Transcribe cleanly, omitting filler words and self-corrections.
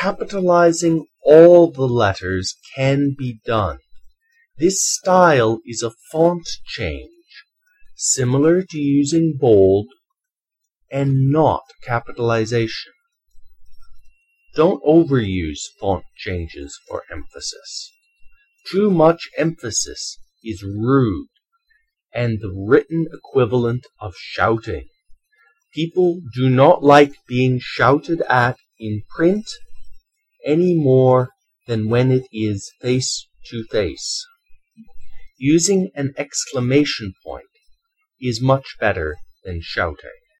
capitalizing all the letters can be done. This style is a font change, similar to using bold and not capitalization. Don't overuse font changes or emphasis. Too much emphasis is rude and the written equivalent of shouting. People do not like being shouted at in print any more than when it is face to face. Using an exclamation point is much better than shouting.